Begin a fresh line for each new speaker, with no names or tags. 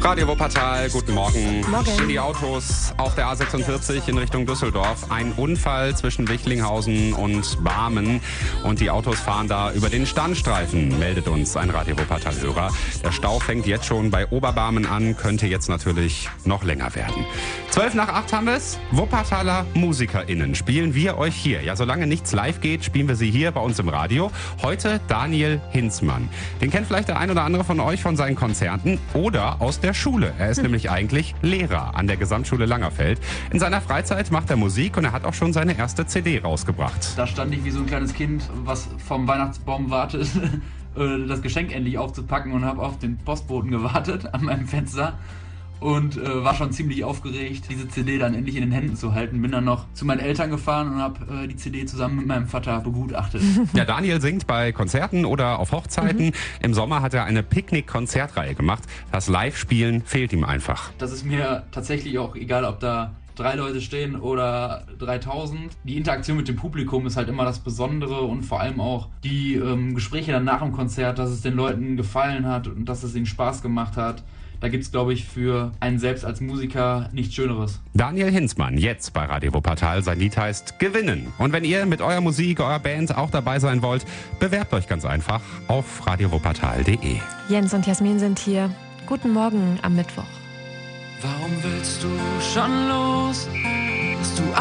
Radio Wuppertal, guten Morgen.
Morgen.
In die Autos auf der A46 in Richtung Düsseldorf. Ein Unfall zwischen Wichlinghausen und Barmen. Und die Autos fahren da über den Standstreifen, meldet uns ein Radio Wuppertal-Hörer. Der Stau fängt jetzt schon bei Oberbarmen an, könnte jetzt natürlich noch länger werden. 7:55 haben wir es. Wuppertaler MusikerInnen spielen wir euch hier. Ja, solange nichts live geht, spielen wir sie hier bei uns im Radio. Heute Daniel Hinzmann. Den kennt vielleicht der ein oder andere von euch von seinen Konzerten oder aus der Schule. Er ist nämlich eigentlich Lehrer an der Gesamtschule Langerfeld. In seiner Freizeit macht er Musik und er hat auch schon seine erste CD rausgebracht.
Da stand ich wie so ein kleines Kind, was vom Weihnachtsbaum wartet, das Geschenk endlich aufzupacken, und habe auf den Postboten gewartet an meinem Fenster. Und war schon ziemlich aufgeregt, diese CD dann endlich in den Händen zu halten. Bin dann noch zu meinen Eltern gefahren und habe die CD zusammen mit meinem Vater begutachtet.
Ja, Daniel singt bei Konzerten oder auf Hochzeiten. Im Sommer hat er eine Picknick-Konzertreihe gemacht. Das Live-Spielen fehlt ihm einfach.
Das ist mir tatsächlich auch egal, ob da 3 Leute stehen oder 3000. Die Interaktion mit dem Publikum ist halt immer das Besondere, und vor allem auch die Gespräche dann nach dem Konzert, dass es den Leuten gefallen hat und dass es ihnen Spaß gemacht hat. Da gibt's, glaube ich, für einen selbst als Musiker nichts Schöneres.
Daniel Hinzmann, jetzt bei Radio Wuppertal. Sein Lied heißt Gewinnen. Und wenn ihr mit eurer Musik, eurer Band auch dabei sein wollt, bewerbt euch ganz einfach auf radiowuppertal.de.
Jens und Jasmin sind hier. Guten Morgen am Mittwoch.
Warum willst du schon los? Bist du